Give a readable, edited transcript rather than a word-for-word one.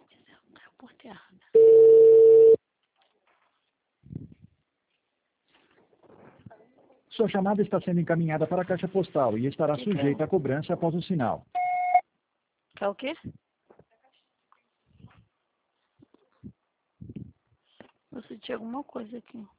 Por terra. Sua chamada está sendo encaminhada para a caixa postal e estará sujeita a cobrança após o sinal. Quer o quê? Eu senti alguma coisa aqui.